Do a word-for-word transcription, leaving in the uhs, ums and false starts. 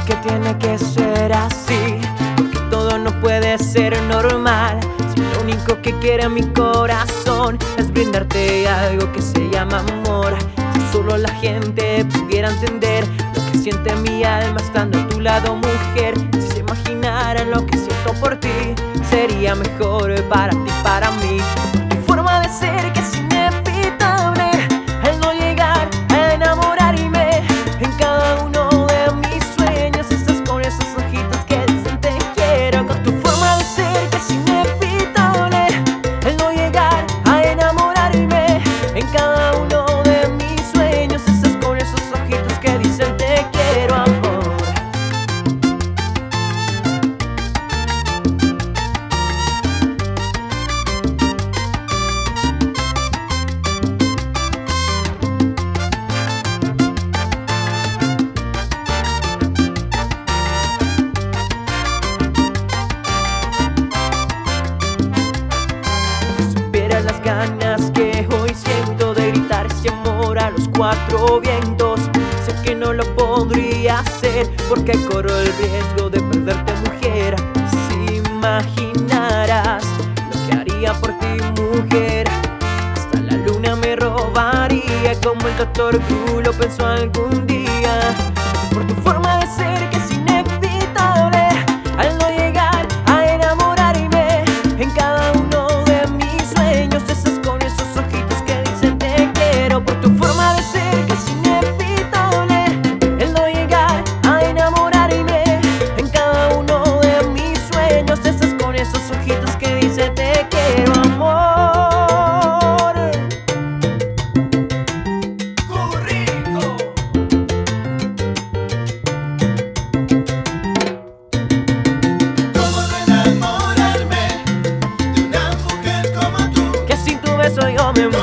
porque tiene que ser así, porque todo no puede ser normal. Si lo único que quiere mi corazón es brindarte algo que se llama amor. Si solo la gente pudiera entender lo que siente mi alma estando a tu lado, mujer. Si se imaginaran lo que siento por ti, sería mejor para ti, para mí. Tu forma de ser que es inevitable, el no llegar a enamorarme. En cada uno de mis sueños estás con esos ojitos que dicen te quiero. Con tu forma de ser que es inevitable, el no llegar a enamorarme. En cada uno de mis sueños estás con esos ojitos que dicen te quiero, amor. Las ganas que hoy siento de gritar ese amor a los cuatro vientos. Sé que no lo podría hacer porque corro el riesgo de perderte, mujer. Si imaginaras lo que haría por ti, mujer, hasta la luna me robaría, como el doctor Who lo pensó algún día. Por tu forma de ser que es inevitable, al no llegar a enamorarme. En cada uno de mis sueños estás con esos ojitos que dicen te quiero. Por tu forma de ser que es inevitable, el no llegar a enamorarme. En cada uno de mis sueños estás con esos ojitos que dicen te quiero, amor. ¡Currico! ¿Cómo no enamorarme de una mujer como tú? Que sin tu beso yo me muero.